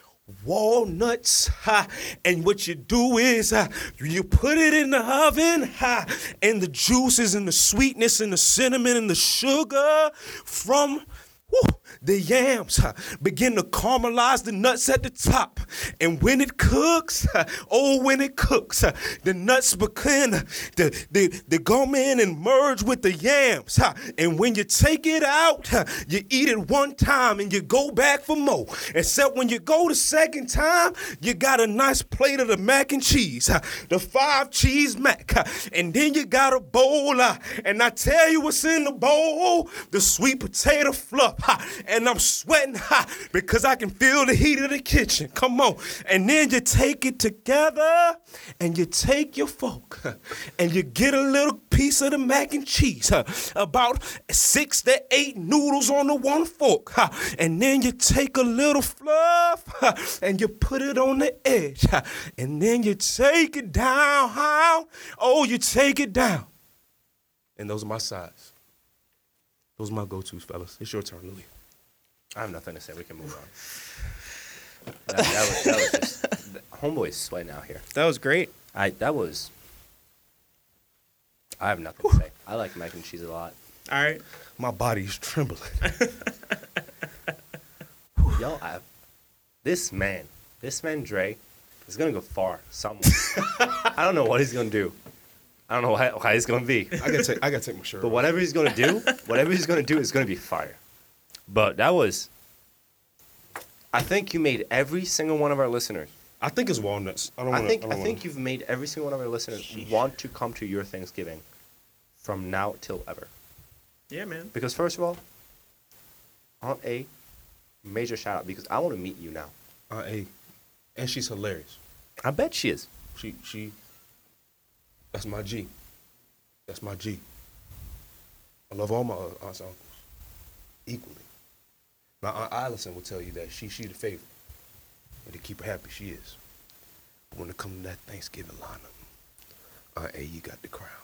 walnuts, ha, and what you do is uh, you put it in the oven, ha, and the juices and the sweetness and the cinnamon and the sugar from woo, the yams huh, begin to caramelize the nuts at the top. And when it cooks, huh, oh, when it cooks, huh, the nuts begin to, they, they go in and merge with the yams. Huh, and when you take it out, huh, you eat it one time and you go back for more. Except when you go the second time, you got a nice plate of the mac and cheese, huh, the five cheese mac. Huh, and then you got a bowl, uh, and I tell you what's in the bowl, the sweet potato fluff. Ha, and I'm sweating ha, because I can feel the heat of the kitchen. Come on. And then you take it together and you take your fork huh, and you get a little piece of the mac and cheese. Huh, about six to eight noodles on the one fork. Huh, and then you take a little fluff huh, and you put it on the edge. Huh, and then you take it down. How? Oh, you take it down. And those are my sides. Those are my go-tos, fellas. It's your turn, Louis. I have nothing to say. We can move on. That, that was, that was just, homeboy's sweating out here. That was great. I that was. I have nothing to say. I like mac and cheese a lot. All right. My body's trembling. Yo, I, this man, this man Dre, is gonna go far somewhere. I don't know what he's gonna do. I I don't know how, how it's gonna be. I gotta take. I gotta take my shirt. But off. whatever he's gonna do, whatever he's gonna do is gonna be fire. But that was. I think you made every single one of our listeners. I think it's walnuts. I don't. I Wanna, think I, I, don't think wanna, you've made every single one of our listeners want to come to your Thanksgiving, from now till ever. Yeah, man. Because first of all, Aunt A, major shout out because I want to meet you now. Uh, hey, and she's hilarious. I bet she is. She she. That's my G. That's my G. I love all my uh, aunts and uncles equally. My aunt Allison will tell you that she she the favorite, and to keep her happy, she is. But when it comes to that Thanksgiving lineup, Aunt A, you got the crown.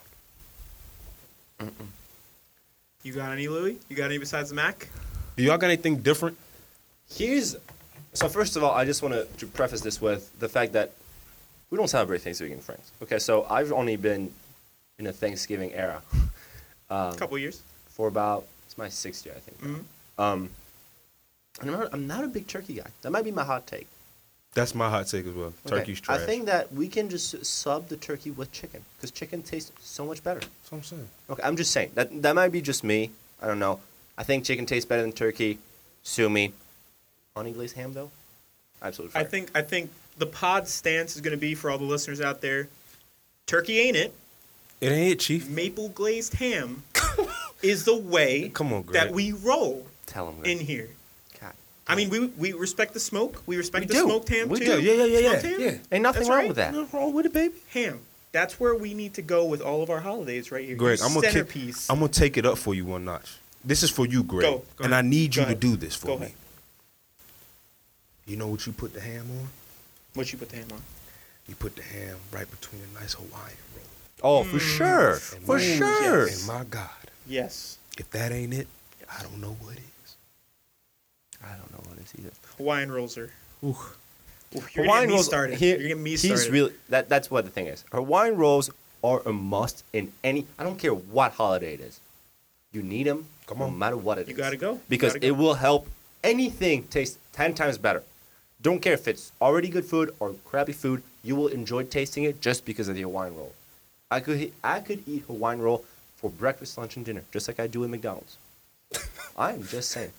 You got any, Louis? You got any besides the Mac? Do y'all got anything different? Here's so first of all, I just want to preface this with the fact that we don't celebrate Thanksgiving in France. Okay, so I've only been in a Thanksgiving era um, A couple years. for about it's my sixth year, I think. Mhm. Um, and I'm not, I'm not a big turkey guy. That might be my hot take. That's my hot take as well. Okay, Turkey's trash. I think that we can just sub the turkey with chicken because chicken tastes so much better. That's what I'm saying. Okay, I'm just saying that that might be just me. I don't know. I think chicken tastes better than turkey. Sue me. Honey glazed ham though, absolutely. I Fire. think I think the pod stance is going to be for all the listeners out there. Turkey ain't it. It ain't it, Chief. Maple glazed ham is the way Come on, Greg. that we roll Tell them in here. God. I mean, we we respect the smoke. We respect We the do. smoked ham We too. do. Yeah, yeah, yeah, yeah. Smoked ham? yeah. Ain't nothing That's wrong right. with that. Nothing wrong with it, baby. Ham. That's where we need to go with all of our holidays right here. Greg, Your I'm gonna kick, centerpiece. I'm gonna take it up for you one notch. This is for you, Greg, Go, go and ahead. I need you Go to ahead. do this for Go me. ahead. You know what you put the ham on? What you put the ham on? You put the ham right between a nice Hawaiian roll. Oh, for sure, And for my- sure. And my God, Yes. if that ain't it, I don't know what is. I don't know what it is either. Hawaiian rolls are. Ooh. Ooh, you're Hawaiian getting me rolls. started. Here, you're getting me he's started. really that. That's what the thing is. Hawaiian rolls are a must in any. I don't care what holiday it is. You need them. Come no on. matter what it is. You gotta go. You because gotta go. it will help anything taste ten times better. Don't care if it's already good food or crappy food. You will enjoy tasting it just because of the Hawaiian roll. I could eat- I could eat Hawaiian roll for breakfast, lunch, and dinner, just like I do at McDonald's. I'm just saying.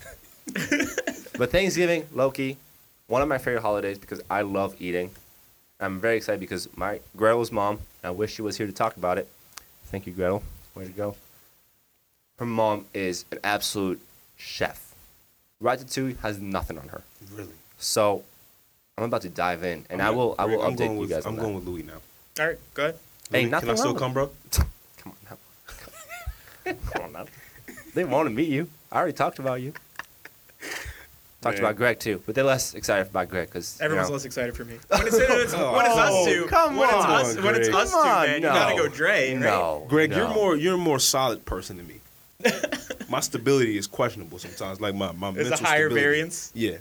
But Thanksgiving, low-key, one of my favorite holidays because I love eating. I'm very excited because my Gretel's mom, I wish she was here to talk about it. Thank you, Gretel. Way to go. Her mom is an absolute chef. Ratatouille has nothing on her. Really? So I'm about to dive in, and I will I will I'm update going you with, guys I'm on going that. with Louis now. All right, go ahead. Hey, Louis, nothing can I still wrong with come, bro? Come on now. Come on now. They want to meet you. I already talked about you. Talked Man. about Greg too, but they're less excited about Greg because Everyone's less excited for me. When it's, when it's, when it's us Oh, two, come when it's on, us, when it's Greg. us Come two, on, man, no. you gotta go Dre. Right? No, Greg, no. you're more you're a more solid person than me. My stability is questionable sometimes. Like my my There's a mental higher stability. variance. Yeah.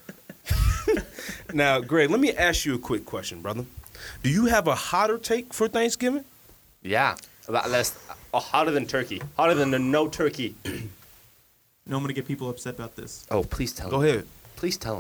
Now, Greg, let me ask you a quick question, brother. Do you have a hotter take for Thanksgiving? Yeah, about less oh, hotter than turkey, hotter than the no turkey. No, I'm gonna get people upset about this. Oh, please tell Go him. ahead. Please tell him.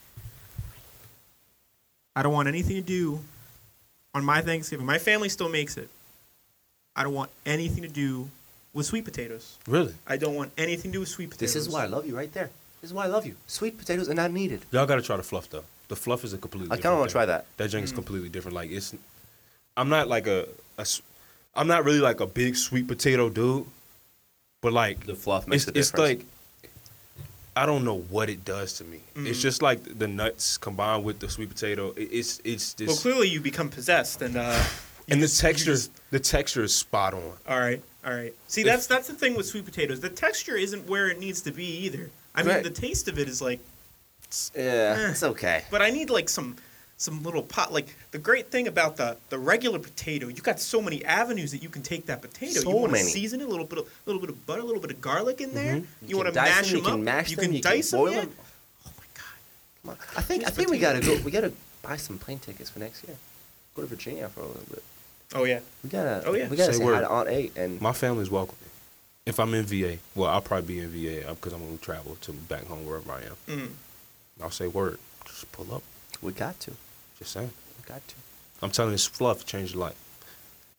I don't want anything to do on my Thanksgiving. My family still makes it. I don't want anything to do with sweet potatoes. Really? I don't want anything to do with sweet potatoes. This is why I love you right there. This is why I love you. Sweet potatoes are not needed. Y'all got to try the fluff though. The fluff is a completely. I kind of want to try that. That drink is completely different. Like it's, I'm not like a, a s- I'm not really like a big sweet potato dude, but like The fluff makes it's, a it's difference. like, I don't know what it does to me. It's just like the nuts combined with the sweet potato. It, it's it's Well, this, clearly you become possessed, and uh, you and the just- you texture, just- the texture is spot on. All right, all right. See, If- that's that's the thing with sweet potatoes. The texture isn't where it needs to be either. I mean, Right. the taste of it is like, Yeah, Eh. it's okay. but I need like some some little pot. Like the great thing about the the regular potato, you got so many avenues that you can take that potato. So you want to many. season it, a little bit of little bit of butter, a little bit of garlic in there. You, You want to can dice mash them, them, you up. can mash you them, can you can dice them. boil yeah. them. Oh my god. Come on. I think I Just think we gotta potato. go. We gotta buy some plane tickets for next year. Go to Virginia for a little bit. Oh yeah. We gotta. Oh, yeah. We gotta Say say, word. hi to Aunt A and My family's welcome. If I'm in V A, well, I'll probably be in V A because I'm gonna travel to back home wherever I am. Mm. I'll say word. Just pull up. we got to. Just saying. We got to. I'm telling you, this fluff changed your life.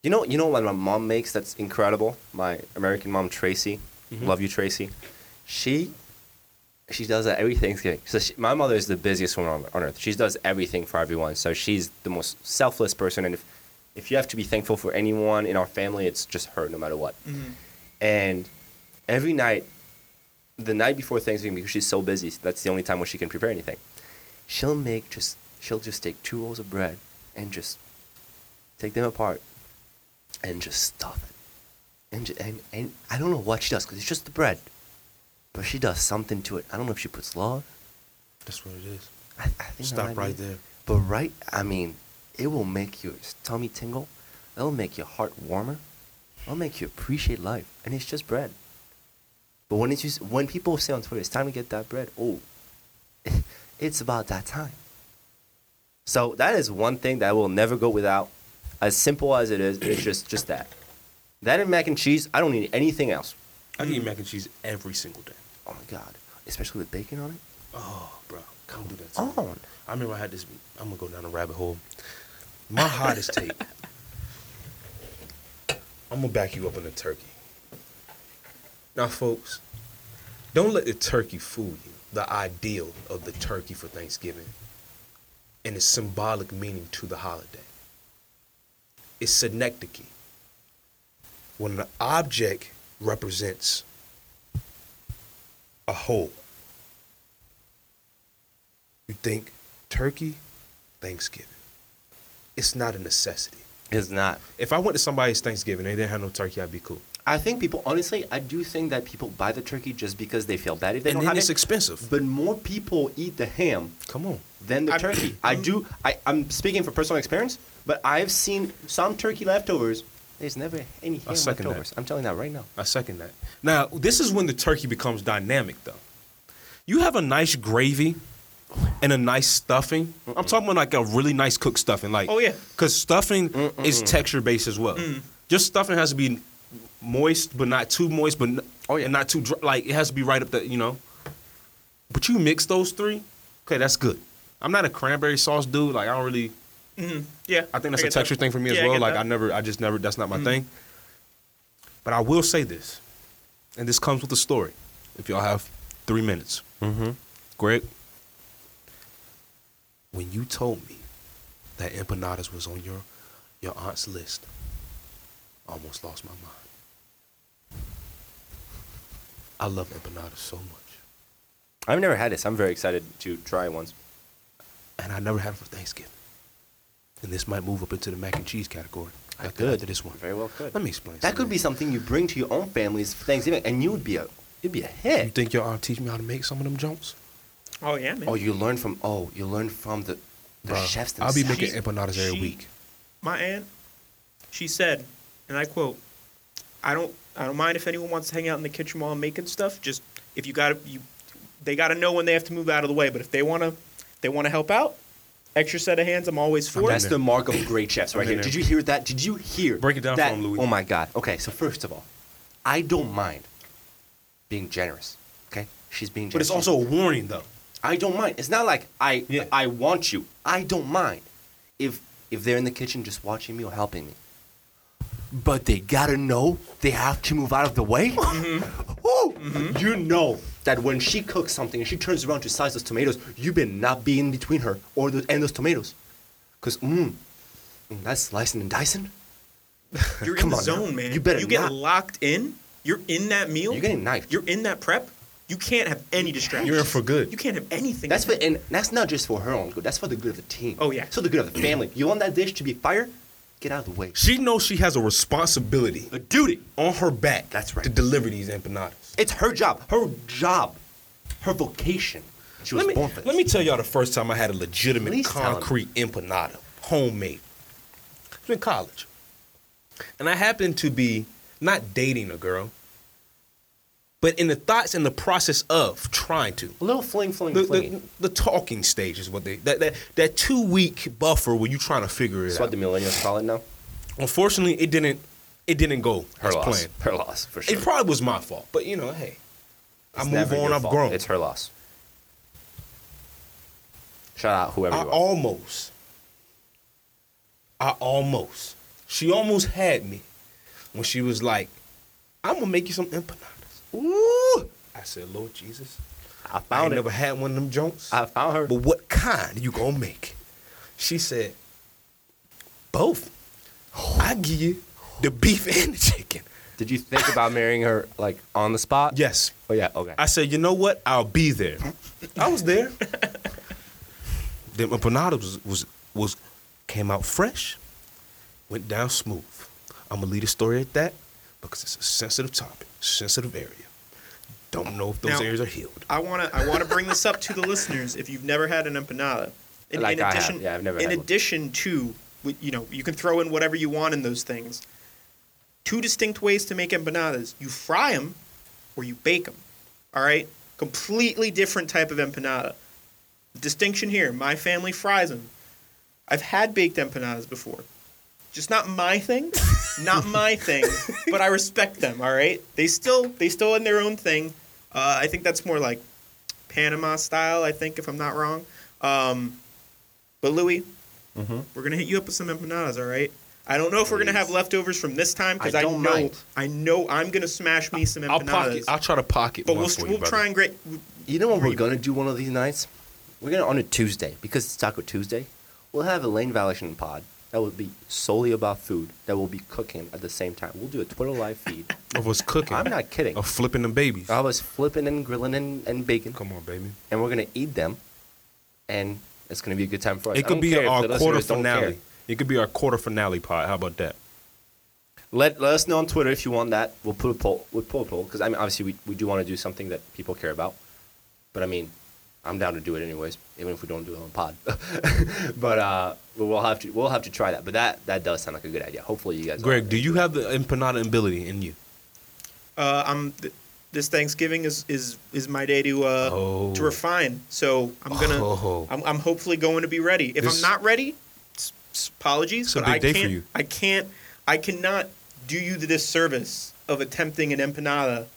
You know, you know what my mom makes that's incredible? My American mom, Tracy. Mm-hmm. Love you, Tracy. She she does that every Thanksgiving. So she, my mother is the busiest woman on, on earth. She does everything for everyone. So she's the most selfless person. And if, if you have to be thankful for anyone in our family, it's just her, no matter what. Mm-hmm. And every night, the night before Thanksgiving, because she's so busy, that's the only time when she can prepare anything. She'll make just, she'll just take two rolls of bread and just take them apart and just stuff it. And, ju- and, and I don't know what she does, because it's just the bread. But she does something to it. I don't know if she puts love. That's what it is. I, I think that Stop might right be- there. But right, I mean, it will make your tummy tingle. It'll make your heart warmer. It'll make you appreciate life. And it's just bread. But when it's just, when people say on Twitter, it's time to get that bread, oh, it's about that time. So that is one thing that will never go without. As simple as it is, it's just, just that. That and mac and cheese, I don't need anything else. I can eat mac and cheese every single day. Oh my God. Especially with bacon on it. Oh, bro, don't do that to me. On. I remember I had this. I'm gonna go down a rabbit hole. My hottest take. I'm gonna back you up on the turkey. Now, folks, don't let the turkey fool you. The ideal of the turkey for Thanksgiving and its symbolic meaning to the holiday. It's synecdoche. When an object represents a whole. You think turkey, Thanksgiving. It's not a necessity. It's not. If I went to somebody's Thanksgiving and they didn't have no turkey, I'd be cool. I think people, honestly, I do think that people buy the turkey just because they feel bad if they And don't then have it's it. expensive. But more people eat the ham Come on. than the I- turkey. I do. I, I'm speaking from personal experience, but I've seen some turkey leftovers. There's never any ham second that. leftovers. I'm telling you that right now. I second that. Now, this is when the turkey becomes dynamic, though. You have a nice gravy and a nice stuffing. I'm talking about like a really nice cooked stuffing. Like, Oh, yeah. Because stuffing is texture based as well. Just stuffing has to be moist, but not too moist, but n- Oh, yeah. and not too dry. Like, it has to be right up there, you know. But you mix those three, okay, that's good. I'm not a cranberry sauce dude. Like, I don't really. Yeah. I think that's get a texture that. thing for me Yeah, as I well. get Like that. I never, I just never. That's not my thing. But I will say this, and this comes with a story. If y'all have three minutes, Mm-hmm. Greg, when you told me that empanadas was on your your aunt's list, I almost lost my mind. I love empanadas so much, I've never had this. I'm very excited to try it once. and I never had it for Thanksgiving. And this might move up into the mac and cheese category. I after, could. after this one. Very well could. Let me explain. That could be something you bring to your own families for Thanksgiving, and you would be a, you'd be a You hit. think your aunt teach me how to make some of them jumps? Oh, yeah, man. Oh, you learn from. Oh, you learn from the, the Bruh, chefs I'll themselves. be making empanadas every she- week. My aunt, she said, and I quote, "I don't, I don't mind if anyone wants to hang out in the kitchen while I'm making stuff. Just if you got to, you, they got to know when they have to move out of the way. But if they want to, they want to help out. Extra set of hands, I'm always for. That's it. the mark of great chefs right I'm in here. there. Did you hear that? Did you hear? Break it down that? for 'em, Louis. Oh my God. Okay, so first of all, I don't mind being generous. Okay, she's being But generous. it's also a warning, though. I don't mind. It's not like I Yeah. I want you. I don't mind if if they're in the kitchen just watching me or helping me. But they gotta know they have to move out of the way. Ooh, You know that when she cooks something and she turns around to slice those tomatoes, you better not be in between her or the, and those tomatoes, cause mm, mm, that's slicing and dicing. You're in Come the on now. zone, man. You better You get not. locked in. You're in that meal. You're getting knifed. You're in that prep. You can't have any distractions. You're in for good. You can't have anything. That's for, and that's not just for her own good. That's for the good of the team. Oh, yeah. It's for the good of the family. You want that dish to be fire? Get out of the way. She knows she has a responsibility A duty. on her back. That's right. To deliver these empanadas. It's her job. Her job. Her vocation. She was Let me, born for this. let me tell y'all the first time I had a legitimate Please tell 'em. concrete empanada, homemade. I was in college. And I happened to be not dating a girl, but in the thoughts and the process of trying to. A little fling, fling, The, fling. the, the talking stage is what they, that, that, that two week buffer where you trying to figure it That's out. what the millennials call it now. Unfortunately, it didn't, it didn't go Her as loss. planned. Her loss, for sure. It probably was my fault, but you know, hey, I It's move never on. your I've fault. grown. It's her loss. Shout out whoever I you are. almost, I almost She almost had me when she was like, I'm gonna make you some empanadas. Ooh. I said, Lord Jesus, I I found ain't it. never had one of them junks. I found her. But what kind you gonna make? She said, both. I give you the beef and the chicken. Did you think about marrying her like on the spot? Yes. Oh yeah. Okay. I said, you know what? I'll be there. I was there. Them empanadas was, was was came out fresh, went down smooth. I'm gonna leave the story at that because it's a sensitive topic, sensitive area. Don't know if those Now- areas are healed. I want to I want to bring this up to the listeners. If you've never had an empanada, in, Like in I have. addition, Yeah, I've never in had one. addition to, with- you know, you can throw in whatever you want in those things. Two distinct ways to make empanadas: you fry them, or you bake them. All right, completely different type of empanada. Distinction here: my family fries them. I've had baked empanadas before. Just not my thing, not my thing. But I respect them. All right, they still they still in their own thing. Uh, I think that's more like Panama style. I think, if I'm not wrong. Um, but Louis, Mm-hmm. we're gonna hit you up with some empanadas. All right. I don't know if we're gonna have leftovers from this time because I I, don't know mind. I know I'm gonna smash me some I'll empanadas. pocket. I'll try to pocket. but one we'll for you, we'll brother. try and great. You know what we're gonna do one of these nights? We're gonna on a Tuesday because it's Taco Tuesday. We'll have a Lane Valation pod that will be solely about food. That will be cooking at the same time. We'll do a Twitter live feed. Of us cooking. I'm not kidding. Of flipping them babies. I was flipping and grilling and, and baking, Come on, baby. and we're gonna eat them, and it's gonna be a good time for us. It I could don't be care if our the quarter listeners don't care. finale. It could be our quarter finale pod. How about that? Let let us know on Twitter if you want that. We'll put a poll. We'll pull a poll because I mean, obviously, we, we do want to do something that people care about. But I mean, I'm down to do it anyways, even if we don't do it on pod. but uh, but we'll have to we'll have to try that. But that that does sound like a good idea. Hopefully, you guys. Greg, do you have the empanada ability in you? Uh, I'm th- this Thanksgiving is, is is my day to uh, Oh. to refine. So I'm gonna Oh. I'm, I'm hopefully going to be ready. If This- I'm not ready, s- s- apologies, It's a but big I day for can't you. I can't I cannot do you the disservice of attempting an empanada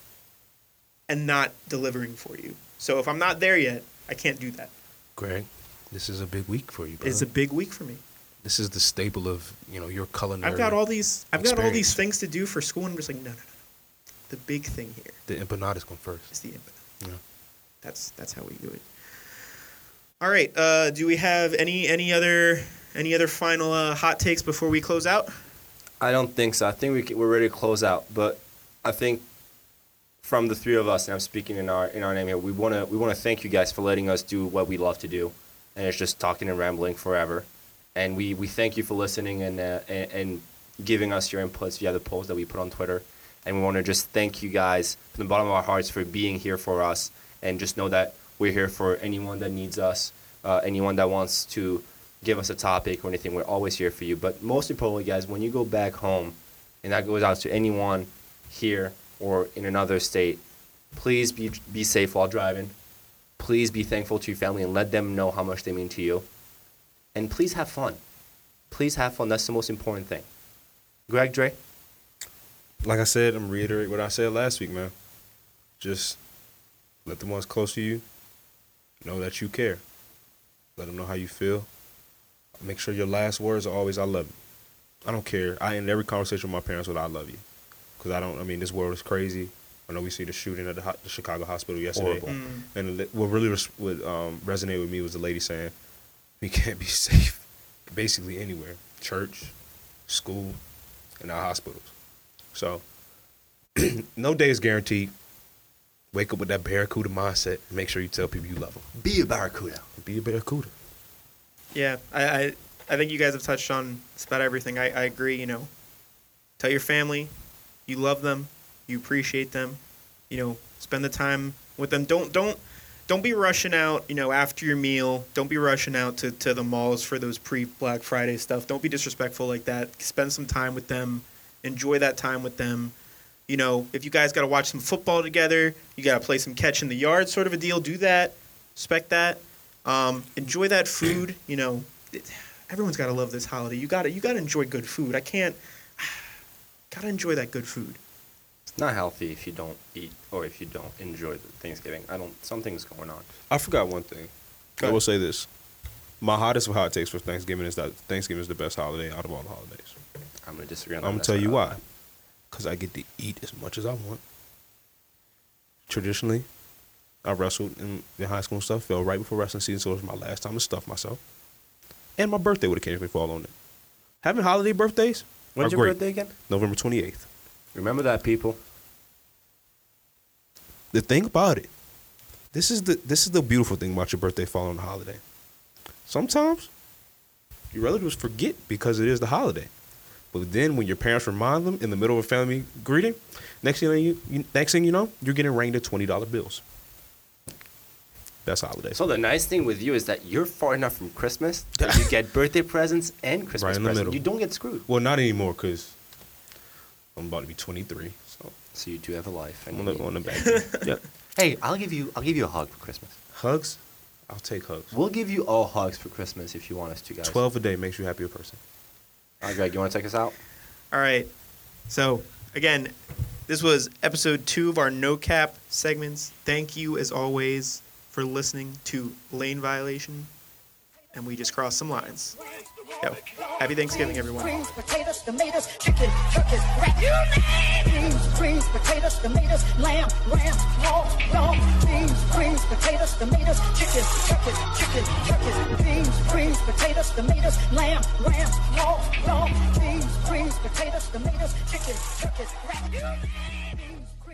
and not delivering for you. So if I'm not there yet, I can't do that. Greg, this is a big week for you, bro. It's a big week for me. This is the staple of, you know, your culinary. I've got all these I've got all these experience. things to do for school, and I'm just like, no, no, no, no. The big thing here The empanadas come first. is the empanada. Yeah. That's that's how we do it. All right. Uh, do we have any any other any other final uh, hot takes before we close out? I don't think so. I think we c- we're ready to close out. But I think from the three of us, and I'm speaking in our in our name here, we want to we want to thank you guys for letting us do what we love to do, and it's just talking and rambling forever. And we, we thank you for listening and, uh, and and giving us your inputs via the polls that we put on Twitter. And we want to just thank you guys from the bottom of our hearts for being here for us. And just know that we're here for anyone that needs us, uh, anyone that wants to give us a topic or anything. We're always here for you. But most importantly, guys, when you go back home, and that goes out to anyone here or in another state, please be be safe while driving. Please be thankful to your family and let them know how much they mean to you. And please have fun. Please have fun. That's the most important thing. Greg, Dre? Like I said, I'm reiterate what I said last week, man. Just let the ones close to you know that you care. Let them know how you feel. Make sure your last words are always, I love you. I don't care. I end every conversation with my parents with, I love you. Because I don't, I mean, this world is crazy. I know we see the shooting at the, ho- the Chicago hospital yesterday. Horrible. Mm. And the- what really res- what, um, resonated with me was the lady saying, we can't be safe basically anywhere. Church, school, and our hospitals. So, no day is guaranteed. Wake up with that Barracuda mindset and make sure you tell people you love them. Be a barracuda. Be a Barracuda. Yeah, I, I I think you guys have touched on just about everything. I, I agree. You know, tell your family you love them, you appreciate them. You know, spend the time with them. Don't don't don't be rushing out. You know, after your meal, don't be rushing out to, to the malls for those pre Black Friday stuff. Don't be disrespectful like that. Spend some time with them. Enjoy that time with them. You know, if you guys got to watch some football together, you got to play some catch in the yard sort of a deal. Do that. Respect that. Um, enjoy that food. You know, it, everyone's got to love this holiday. You got to you got to enjoy good food. I can't. Got to enjoy that good food. It's not healthy if you don't eat or if you don't enjoy the Thanksgiving. I don't. Something's going on. I forgot one thing. Go I ahead. will say this. My hottest of hot takes for Thanksgiving is that Thanksgiving is the best holiday out of all the holidays. I'm gonna disagree on I'm that. gonna That's tell you not- why. Because I get to eat as much as I want. Traditionally, I wrestled in, in high school and stuff. Fell right before wrestling season, so it was my last time to stuff myself. And my birthday would occasionally fall on it. Having holiday birthdays When's are your great. birthday again? November twenty-eighth. Remember that, people. The thing about it, this is the this is the beautiful thing about your birthday falling on a holiday. Sometimes your relatives forget because it is the holiday. But then when your parents remind them in the middle of a family greeting, next thing you, you next thing you know, you're getting rained in twenty dollar bills. That's holiday. So the nice thing with you is that you're far enough from Christmas that you get birthday presents and Christmas Right in the presents. middle. You don't get screwed. Well, not anymore because I'm about to be twenty-three. So So you do have a life. I'm And on the, you- on the back. Yep. Hey, I'll give you I'll give you a hug for Christmas. Hugs? I'll take hugs. We'll give you all hugs for Christmas if you want us to, guys. twelve a day makes you a happier person. All right, Greg, you want to take us out? All right. So, again, this was episode two of our No Cap segments. Thank you, as always, for listening to Lane Violation. And we just crossed some lines. Yo, happy Thanksgiving, everyone. Greens, potatoes, tomatoes, chicken, turkeys, rat. You name it. Beans, greens, potatoes, tomatoes, lamb, ram, hog, dog. Beans, greens, potatoes, tomatoes, chicken, turkeys, chicken, turkeys. Beans, greens, potatoes, tomatoes, lamb, ram, hog, dog. Beans, greens, potatoes, tomatoes, chicken, turkeys, rat. You name it. Beans,